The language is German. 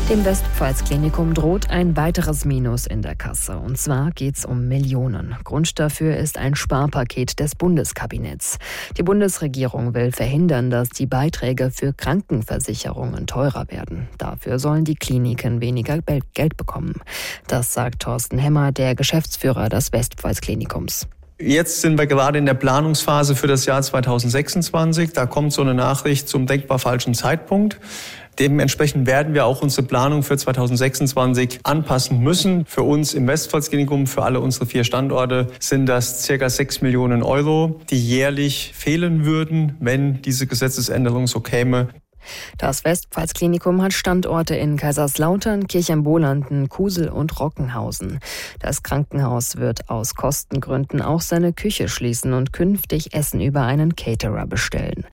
Dem Westpfalz-Klinikum droht ein weiteres Minus in der Kasse. Und zwar geht es um Millionen. Grund dafür ist ein Sparpaket des Bundeskabinetts. Die Bundesregierung will verhindern, dass die Beiträge für Krankenversicherungen teurer werden. Dafür sollen die Kliniken weniger Geld bekommen. Das sagt Thorsten Hemmer, der Geschäftsführer des Westpfalz-Klinikums. Jetzt sind wir gerade in der Planungsphase für das Jahr 2026. Da kommt so eine Nachricht zum denkbar falschen Zeitpunkt. Dementsprechend werden wir auch unsere Planung für 2026 anpassen müssen. Für uns im Westpfalz-Klinikum, für alle unsere 4 Standorte, sind das ca. 6 Millionen Euro, die jährlich fehlen würden, wenn diese Gesetzesänderung so käme. Das Westpfalz-Klinikum hat Standorte in Kaiserslautern, Kirchheimbolanden, Kusel und Rockenhausen. Das Krankenhaus wird aus Kostengründen auch seine Küche schließen und künftig Essen über einen Caterer bestellen.